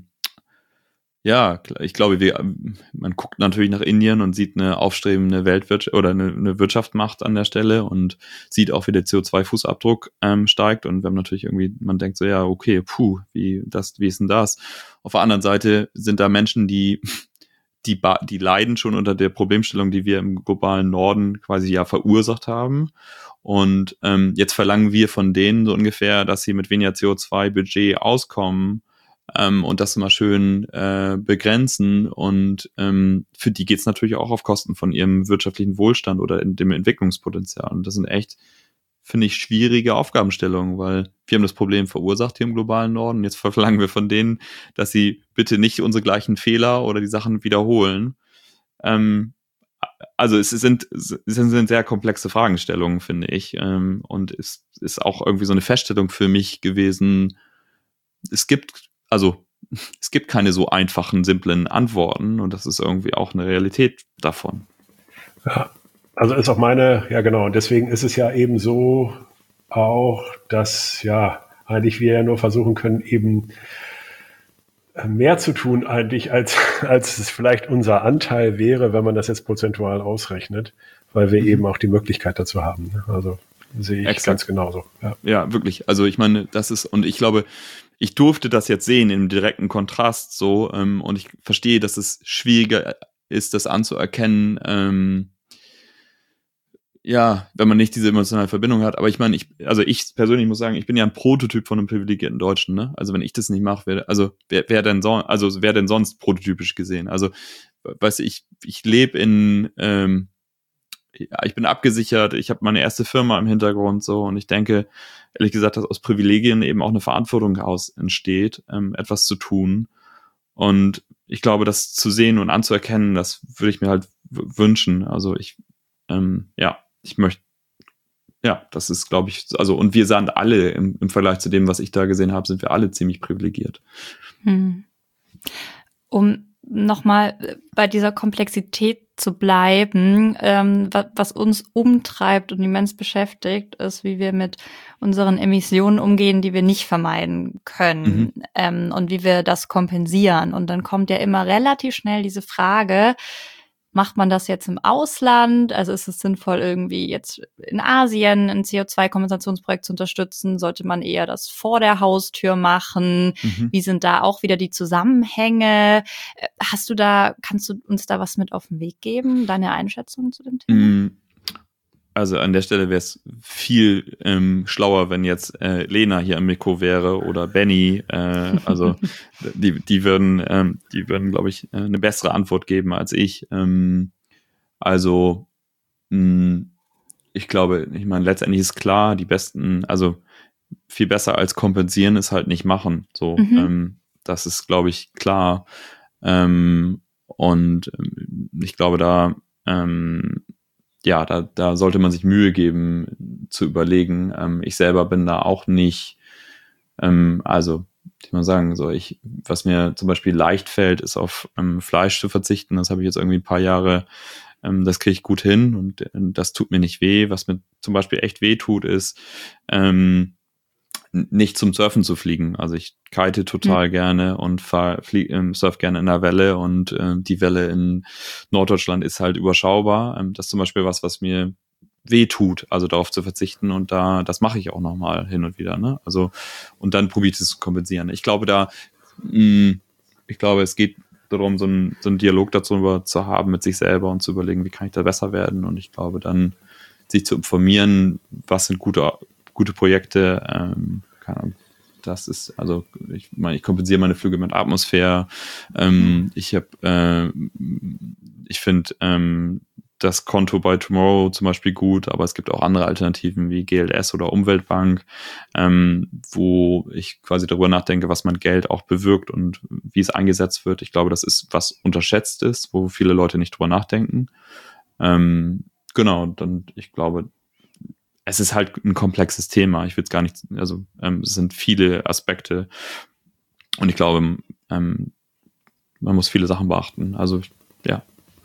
ja, ich glaube, wir, man guckt natürlich nach Indien und sieht eine aufstrebende Weltwirtschaft oder eine, eine Wirtschaftsmacht an der Stelle und sieht auch, wie der C O zwei Fußabdruck ähm, steigt. Und wenn man natürlich irgendwie, man denkt so, ja, okay, puh, wie das, wie ist denn das? Auf der anderen Seite sind da Menschen, die, die, die leiden schon unter der Problemstellung, die wir im globalen Norden quasi ja verursacht haben. Und ähm, jetzt verlangen wir von denen so ungefähr, dass sie mit weniger C O zwei Budget auskommen. Ähm, und das immer schön äh, begrenzen und ähm, für die geht's natürlich auch auf Kosten von ihrem wirtschaftlichen Wohlstand oder in dem Entwicklungspotenzial und das sind echt, finde ich, schwierige Aufgabenstellungen, weil wir haben das Problem verursacht hier im globalen Norden und jetzt verlangen wir von denen, dass sie bitte nicht unsere gleichen Fehler oder die Sachen wiederholen. Ähm, also es sind, es sind sehr komplexe Fragestellungen, finde ich, ähm, und es ist auch irgendwie so eine Feststellung für mich gewesen, es gibt Also es gibt keine so einfachen, simplen Antworten und das ist irgendwie auch eine Realität davon. Ja, also ist auch meine, ja genau, und deswegen ist es ja eben so auch, dass ja eigentlich wir ja nur versuchen können, eben mehr zu tun eigentlich, als, als es vielleicht unser Anteil wäre, wenn man das jetzt prozentual ausrechnet, weil wir mhm. eben auch die Möglichkeit dazu haben. Also sehe ich Exakt. Ganz genauso. Ja. ja, wirklich. Also ich meine, das ist, und ich glaube, ich durfte das jetzt sehen im direkten Kontrast so ähm, und ich verstehe, dass es schwieriger ist, das anzuerkennen, ähm, ja, wenn man nicht diese emotionale Verbindung hat. Aber ich meine, ich, also ich persönlich muss sagen, ich bin ja ein Prototyp von einem privilegierten Deutschen, ne? Also wenn ich das nicht mache, wäre, also wer, wer denn so, also wer denn sonst prototypisch gesehen? Also, weißt du, ich, ich lebe in, ähm, ja, ich bin abgesichert, ich habe meine erste Firma im Hintergrund so und ich denke, ehrlich gesagt, dass aus Privilegien eben auch eine Verantwortung heraus entsteht, ähm, etwas zu tun. Und ich glaube, das zu sehen und anzuerkennen, das würde ich mir halt w- wünschen. Also ich, ähm, ja, ich möchte, ja, das ist, glaube ich, also und wir sind alle im, im Vergleich zu dem, was ich da gesehen habe, sind wir alle ziemlich privilegiert. Hm. Um nochmal bei dieser Komplexität zu bleiben, ähm, was, was uns umtreibt und immens beschäftigt, ist, wie wir mit unseren Emissionen umgehen, die wir nicht vermeiden können, mhm. ähm, und wie wir das kompensieren. Und dann kommt ja immer relativ schnell diese Frage, macht man das jetzt im Ausland? Also ist es sinnvoll, irgendwie jetzt in Asien ein C O zwei Kompensationsprojekt zu unterstützen? Sollte man eher das vor der Haustür machen? Mhm. Wie sind da auch wieder die Zusammenhänge? Hast du da, kannst du uns da was mit auf den Weg geben? Deine Einschätzung zu dem Thema? Also an der Stelle wäre es viel ähm, schlauer, wenn jetzt äh, Lena hier am Mikro wäre oder Benny. Äh, also die, die würden, ähm, die würden, glaube ich, äh, eine bessere Antwort geben als ich. Ähm, also mh, ich glaube, ich meine, letztendlich ist klar, die besten, also viel besser als kompensieren ist halt nicht machen. So, mhm. ähm, das ist, glaube ich, klar. Ähm, und ähm, ich glaube, da ähm, ja, da, da sollte man sich Mühe geben, zu überlegen. Ähm, ich selber bin da auch nicht, ähm, also, ich muss sagen, so ich, was mir zum Beispiel leicht fällt, ist auf ähm, Fleisch zu verzichten. Das habe ich jetzt irgendwie ein paar Jahre, ähm, das kriege ich gut hin und äh, das tut mir nicht weh. Was mir zum Beispiel echt weh tut, ist, ähm, nicht zum Surfen zu fliegen. Also ich kite total mhm. gerne und fahr, flieg, ähm, surf gerne in der Welle und äh, die Welle in Norddeutschland ist halt überschaubar. Ähm, das ist zum Beispiel was, was mir weh tut, also darauf zu verzichten und da, das mache ich auch nochmal hin und wieder, ne? Also, und dann probiere ich das zu kompensieren. Ich glaube da, mh, ich glaube, es geht darum, so einen, so einen Dialog dazu zu haben mit sich selber und zu überlegen, wie kann ich da besser werden und ich glaube dann, sich zu informieren, was sind gute, gute Projekte, ähm, keine Ahnung, das ist, also ich meine, ich kompensiere meine Flüge mit Atmosphäre, ähm, ich habe, äh, ich finde ähm, das Konto bei Tomorrow zum Beispiel gut, aber es gibt auch andere Alternativen wie G L S oder Umweltbank, ähm, wo ich quasi darüber nachdenke, was mein Geld auch bewirkt und wie es eingesetzt wird. Ich glaube, das ist was unterschätzt ist, wo viele Leute nicht drüber nachdenken. Ähm, Genau, dann ich glaube, es ist halt ein komplexes Thema. Ich will es gar nicht, also ähm, es sind viele Aspekte und ich glaube, ähm, man muss viele Sachen beachten. Also ja.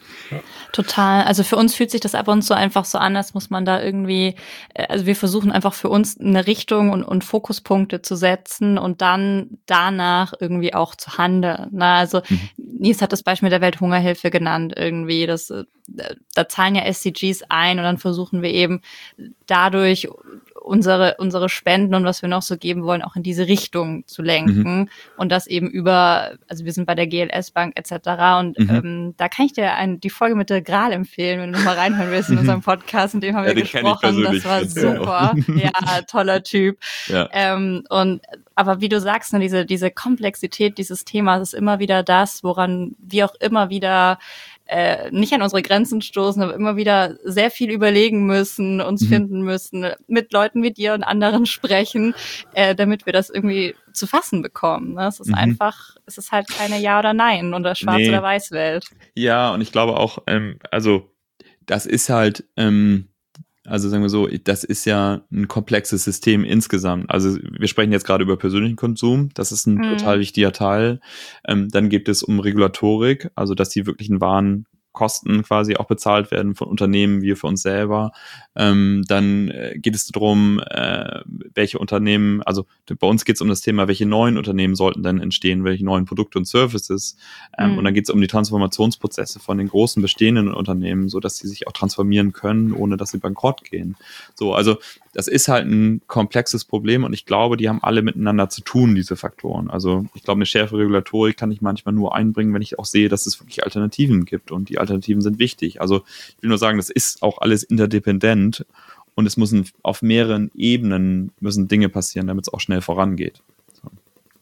Total. Also für uns fühlt sich das ab und zu einfach so an, als muss man da irgendwie, also wir versuchen einfach für uns eine Richtung und, und Fokuspunkte zu setzen und dann danach irgendwie auch zu handeln. Na, also mhm. Nils hat das Beispiel der Welthungerhilfe genannt irgendwie. Das, da zahlen ja S D Gs ein und dann versuchen wir eben dadurch unsere unsere Spenden und was wir noch so geben wollen, auch in diese Richtung zu lenken mhm. und das eben über, also wir sind bei der G L S Bank et cetera und mhm. ähm, da kann ich dir ein, die Folge mit der Gral empfehlen, wenn du mal reinhören willst in mhm. unserem Podcast, in dem haben ja, wir gesprochen, das war super, ja, toller Typ. Ja. Ähm, und aber wie du sagst, ne, diese diese Komplexität dieses Themas ist immer wieder das, woran wir auch immer wieder Äh, nicht an unsere Grenzen stoßen, aber immer wieder sehr viel überlegen müssen, uns mhm. finden müssen, mit Leuten wie dir und anderen sprechen, äh, damit wir das irgendwie zu fassen bekommen. Ne? Es ist mhm. einfach, es ist halt keine Ja oder Nein oder Schwarz- nee. oder Weiß-Welt. Ja, und ich glaube auch, ähm, also das ist halt, ähm, also sagen wir so, das ist ja ein komplexes System insgesamt. Also wir sprechen jetzt gerade über persönlichen Konsum, das ist ein mhm. total wichtiger Teil. Ähm, dann geht es um Regulatorik, also dass die wirklichen Warenkosten quasi auch bezahlt werden von Unternehmen, wir für uns selber. Ähm, dann äh, geht es darum, äh, welche Unternehmen, also bei uns geht es um das Thema, welche neuen Unternehmen sollten denn entstehen, welche neuen Produkte und Services. Ähm, mhm. Und dann geht es um die Transformationsprozesse von den großen bestehenden Unternehmen, so dass sie sich auch transformieren können, ohne dass sie bankrott gehen. So, also das ist halt ein komplexes Problem und ich glaube, die haben alle miteinander zu tun, diese Faktoren. Also ich glaube, eine schärfere Regulatorik kann ich manchmal nur einbringen, wenn ich auch sehe, dass es wirklich Alternativen gibt und die Alternativen sind wichtig. Also ich will nur sagen, das ist auch alles interdependent und es müssen auf mehreren Ebenen müssen Dinge passieren, damit es auch schnell vorangeht. So.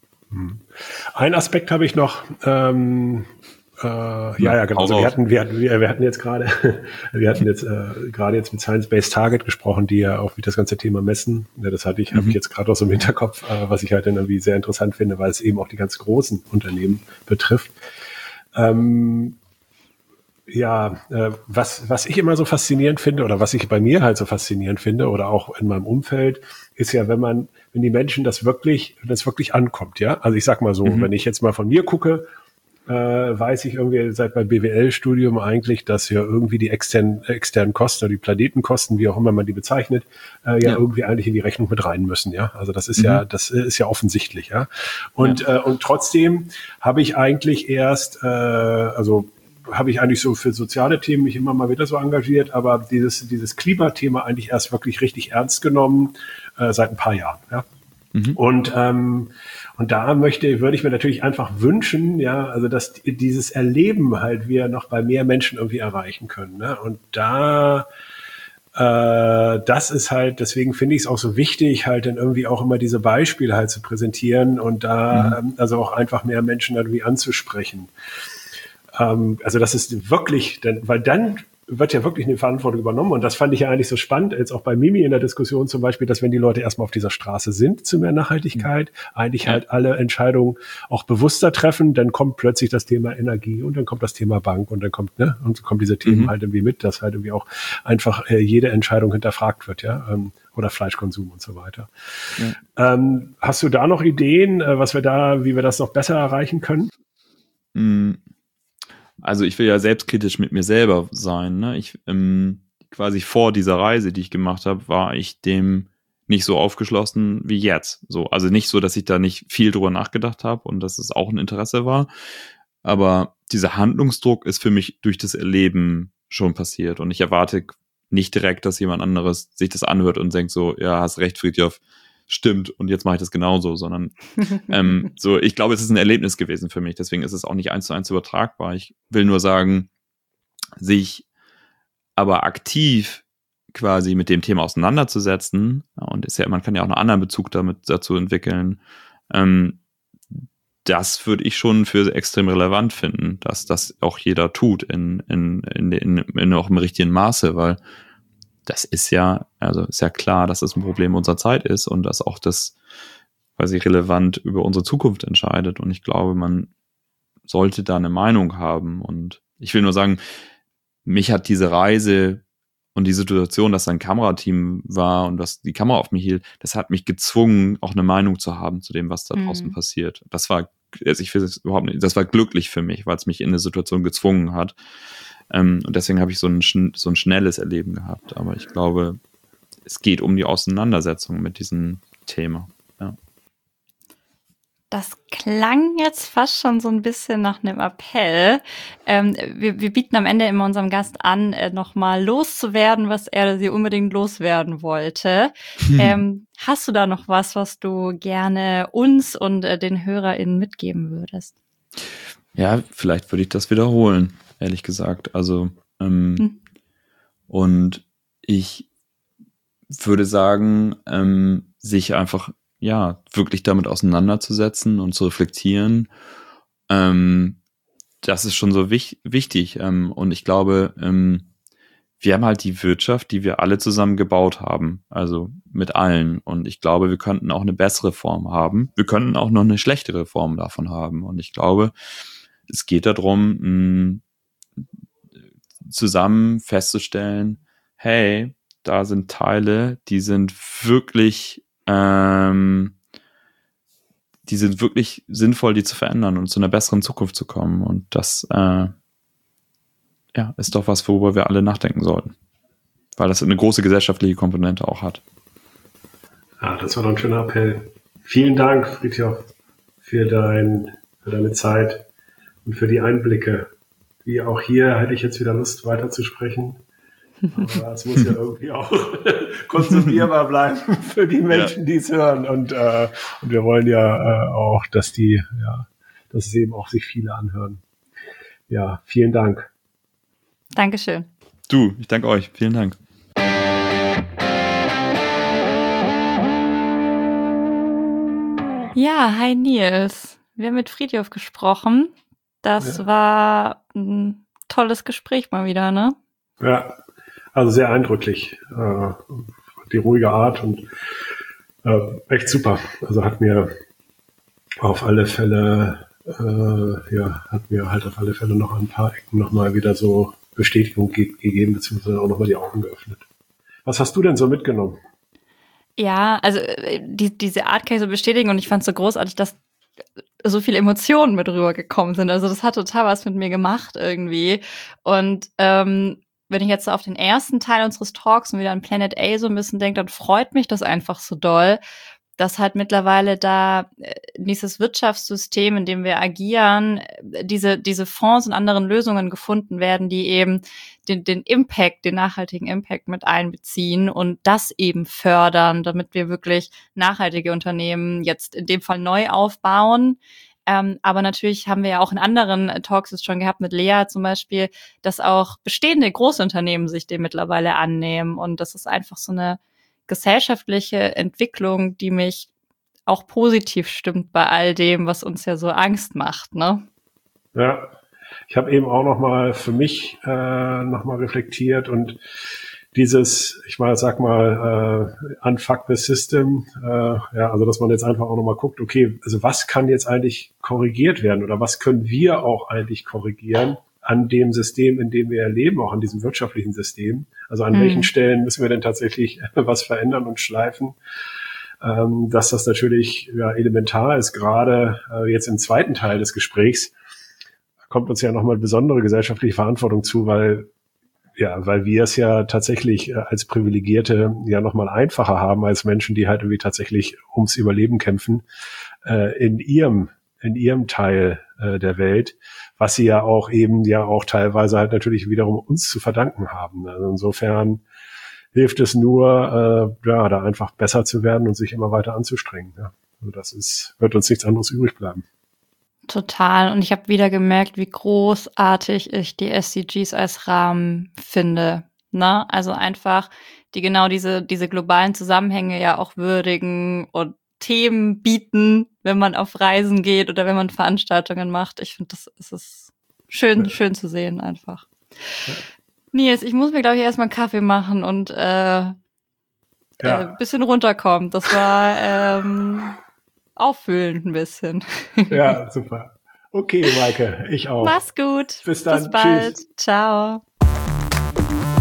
Ein Aspekt habe ich noch, ähm, Äh, ja, ja, genau. Also wir hatten, wir hatten, wir, wir hatten jetzt gerade, wir hatten jetzt äh, gerade jetzt mit Science-Based Target gesprochen, die ja auch wie das ganze Thema messen. Ja, das hatte ich, mhm. habe ich jetzt gerade auch so im Hinterkopf, äh, was ich halt dann irgendwie sehr interessant finde, weil es eben auch die ganz großen Unternehmen betrifft. Ähm, ja, äh, was was ich immer so faszinierend finde oder was ich bei mir halt so faszinierend finde oder auch in meinem Umfeld, ist ja, wenn man, wenn die Menschen das wirklich, das wirklich ankommt, ja. Also ich sag mal so, mhm. wenn ich jetzt mal von mir gucke, Äh, weiß ich irgendwie seit meinem B W L-Studium eigentlich, dass ja irgendwie die externen, externen Kosten oder die Planetenkosten, wie auch immer man die bezeichnet, äh, ja, ja irgendwie eigentlich in die Rechnung mit rein müssen, ja. Also das ist mhm. ja, das ist ja offensichtlich, ja. Und ja. Äh, und trotzdem habe ich eigentlich erst, äh, also habe ich eigentlich so für soziale Themen mich immer mal wieder so engagiert, aber dieses dieses Klimathema eigentlich erst wirklich richtig ernst genommen äh, seit ein paar Jahren, ja. Mhm. Und ähm, und da möchte, würde ich mir natürlich einfach wünschen, ja, also dass dieses Erleben halt wir noch bei mehr Menschen irgendwie erreichen können. Ne? Und da, äh, das ist halt, deswegen finde ich es auch so wichtig, halt dann irgendwie auch immer diese Beispiele halt zu präsentieren und da, mhm. ähm, also auch einfach mehr Menschen irgendwie anzusprechen. Ähm, also das ist wirklich, denn, weil dann wird ja wirklich eine Verantwortung übernommen. Und das fand ich ja eigentlich so spannend, jetzt auch bei Mimi in der Diskussion zum Beispiel, dass wenn die Leute erstmal auf dieser Straße sind zu mehr Nachhaltigkeit, mhm. eigentlich ja. halt alle Entscheidungen auch bewusster treffen, dann kommt plötzlich das Thema Energie und dann kommt das Thema Bank und dann kommt, ne, und so kommen diese Themen mhm. halt irgendwie mit, dass halt irgendwie auch einfach äh, jede Entscheidung hinterfragt wird, ja, ähm, oder Fleischkonsum und so weiter. Ja. Ähm, hast du da noch Ideen, äh, was wir da, wie wir das noch besser erreichen können? Mhm. Also ich will ja selbstkritisch mit mir selber sein. Ne? Ich ähm, quasi vor dieser Reise, die ich gemacht habe, war ich dem nicht so aufgeschlossen wie jetzt. So, also nicht so, dass ich da nicht viel drüber nachgedacht habe und dass es auch ein Interesse war. Aber dieser Handlungsdruck ist für mich durch das Erleben schon passiert. Und ich erwarte nicht direkt, dass jemand anderes sich das anhört und denkt so, ja, hast recht, Frithjof, stimmt, und jetzt mache ich das genauso, sondern ähm, so, ich glaube, es ist ein Erlebnis gewesen für mich. Deswegen ist es auch nicht eins zu eins übertragbar. Ich will nur sagen, sich aber aktiv quasi mit dem Thema auseinanderzusetzen, und ist ja, man kann ja auch einen anderen Bezug damit dazu entwickeln, ähm, das würde ich schon für extrem relevant finden, dass das auch jeder tut in, in, in, in, in auch im richtigen Maße, weil das ist ja, also ist ja klar, dass es ein Problem unserer Zeit ist und dass auch das quasi relevant über unsere Zukunft entscheidet. Und ich glaube, man sollte da eine Meinung haben. Und ich will nur sagen, mich hat diese Reise und die Situation, dass ein Kamerateam war und dass die Kamera auf mich hielt, das hat mich gezwungen, auch eine Meinung zu haben zu dem, was da draußen mhm. passiert. Das war, also ich will es überhaupt nicht, das war glücklich für mich, weil es mich in eine Situation gezwungen hat. Ähm, und deswegen habe ich so ein, so ein schnelles Erleben gehabt. Aber ich glaube, es geht um die Auseinandersetzung mit diesem Thema. Ja. Das klang jetzt fast schon so ein bisschen nach einem Appell. Ähm, wir, wir bieten am Ende immer unserem Gast an, äh, nochmal loszuwerden, was er oder sie unbedingt loswerden wollte. Hm. Ähm, hast du da noch was, was du gerne uns und äh, den HörerInnen mitgeben würdest? Ja, vielleicht würde ich das wiederholen, ehrlich gesagt. Also, ähm, hm. und ich würde sagen, ähm, sich einfach ja, wirklich damit auseinanderzusetzen und zu reflektieren, ähm, das ist schon so wich- wichtig. Ähm, und ich glaube, ähm, wir haben halt die Wirtschaft, die wir alle zusammen gebaut haben, also mit allen. Und ich glaube, wir könnten auch eine bessere Form haben. Wir könnten auch noch eine schlechtere Form davon haben. Und ich glaube, es geht darum, mh, zusammen festzustellen, hey, da sind Teile, die sind wirklich Ähm, die sind wirklich sinnvoll, die zu verändern und zu einer besseren Zukunft zu kommen. Und das äh, ja, ist doch was, worüber wir alle nachdenken sollten. Weil das eine große gesellschaftliche Komponente auch hat. Ja, das war doch ein schöner Appell. Vielen Dank, Frithjof, für, dein, für deine Zeit und für die Einblicke. Wie auch hier hätte ich jetzt wieder Lust, weiterzusprechen. Aber es muss ja irgendwie auch konsumierbar bleiben für die Menschen, ja. die es hören. Und, äh, und wir wollen ja äh, auch, dass die, ja, dass es eben auch sich viele anhören. Ja, vielen Dank. Dankeschön. Du, ich danke euch. Vielen Dank. Ja, hi Nils. Wir haben mit Frithjof gesprochen. Das ja. war ein tolles Gespräch mal wieder, ne? Ja. Also sehr eindrücklich, äh, die ruhige Art und äh, echt super. Also hat mir auf alle Fälle, äh, ja, hat mir halt auf alle Fälle noch ein paar Ecken nochmal wieder so Bestätigung ge- gegeben, beziehungsweise auch nochmal die Augen geöffnet. Was hast du denn so mitgenommen? Ja, also die, diese Art kann ich so bestätigen und ich fand es so großartig, dass so viele Emotionen mit rübergekommen sind. Also das hat total was mit mir gemacht irgendwie. Und ähm, wenn ich jetzt so auf den ersten Teil unseres Talks und wieder an Planet A so ein bisschen denke, dann freut mich das einfach so doll, dass halt mittlerweile da dieses Wirtschaftssystem, in dem wir agieren, diese diese Fonds und anderen Lösungen gefunden werden, die eben den den Impact, den nachhaltigen Impact mit einbeziehen und das eben fördern, damit wir wirklich nachhaltige Unternehmen jetzt in dem Fall neu aufbauen. Ähm, aber natürlich haben wir ja auch in anderen Talks es schon gehabt mit Lea zum Beispiel, dass auch bestehende Großunternehmen sich dem mittlerweile annehmen. Und das ist einfach so eine gesellschaftliche Entwicklung, die mich auch positiv stimmt bei all dem, was uns ja so Angst macht, ne? Ja, ich habe eben auch noch mal für mich äh, noch mal reflektiert und dieses, ich mal sag mal, äh, unfuck the system, äh, ja, also dass man jetzt einfach auch nochmal guckt, okay, also was kann jetzt eigentlich korrigiert werden oder was können wir auch eigentlich korrigieren an dem System, in dem wir leben, auch an diesem wirtschaftlichen System. Also an mhm. welchen Stellen müssen wir denn tatsächlich was verändern und schleifen, ähm, dass das natürlich ja, elementar ist, gerade äh, jetzt im zweiten Teil des Gesprächs kommt uns ja nochmal besondere gesellschaftliche Verantwortung zu, weil Ja, weil wir es ja tatsächlich als Privilegierte ja nochmal einfacher haben als Menschen, die halt irgendwie tatsächlich ums Überleben kämpfen, äh, in ihrem, in ihrem Teil äh, der Welt, was sie ja auch eben ja auch teilweise halt natürlich wiederum uns zu verdanken haben. Also insofern hilft es nur, äh, ja, da einfach besser zu werden und sich immer weiter anzustrengen. Ja. Also das ist, wird uns nichts anderes übrig bleiben. Total. Und ich habe wieder gemerkt, wie großartig ich die S D Gs als Rahmen finde. Ne? Also einfach, die genau diese, diese globalen Zusammenhänge ja auch würdigen und Themen bieten, wenn man auf Reisen geht oder wenn man Veranstaltungen macht. Ich finde, das ist es schön, ja. schön zu sehen einfach. Ja. Nils, ich muss mir, glaube ich, erstmal einen Kaffee machen und äh, ja. äh, bisschen runterkommen. Das war ähm, auffüllend ein bisschen. Ja, super. Okay, Maike, ich auch. Mach's gut. Bis dann. Bis bald. Tschüss. Ciao.